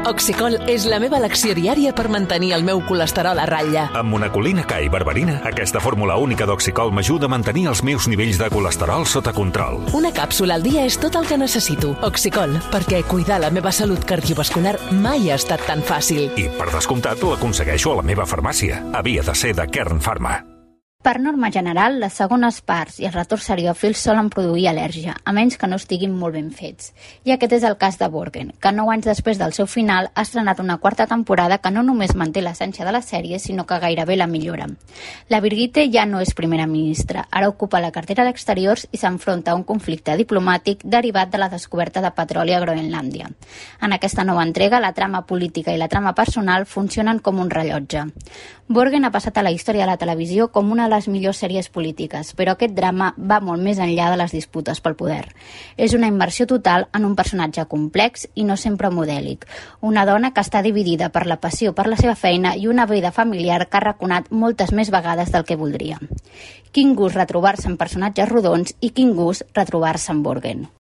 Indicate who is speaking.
Speaker 1: Oxicol és la meva elecció diària per mantenir el meu colesterol a ratlla.
Speaker 2: Amb monacolina K i berberina, aquesta fórmula única d'Oxicol m'ajuda a mantenir els meus nivells de colesterol sota control.
Speaker 1: Una càpsula al dia és tot el que necessito. Oxicol, perquè cuidar la meva salut cardiovascular mai ha estat tan fàcil.
Speaker 2: I, per descomptat, l'aconsegueixo a la meva farmàcia. Havia de ser de Kern Pharma.
Speaker 3: Per norma general, les segones parts i els retorns seriòfils solen produir al·lèrgia, a menys que no estiguin molt ben fets. I aquest és el cas de Borgen, que 9 anys després del seu final ha estrenat una quarta temporada que no només manté l'essència de la sèrie, sinó que gairebé la millora. La Birgitte ja no és primera ministra, ara ocupa la cartera d'Exteriors i s'enfronta a un conflicte diplomàtic derivat de la descoberta de petroli a Groenlàndia. En aquesta nova entrega, la trama política i la trama personal funcionen com un rellotge. Borgen ha passat a la història de la televisió com una de les millors sèries polítiques, però aquest drama va molt més enllà de les disputes pel poder. És una immersió total en un personatge complex i no sempre modèlic. Una dona que està dividida per la passió per la seva feina i una vida familiar que ha raconat moltes més vegades del que voldria. Quin gust retrobar-se en personatges rodons i quin gust retrobar-se en Borgen.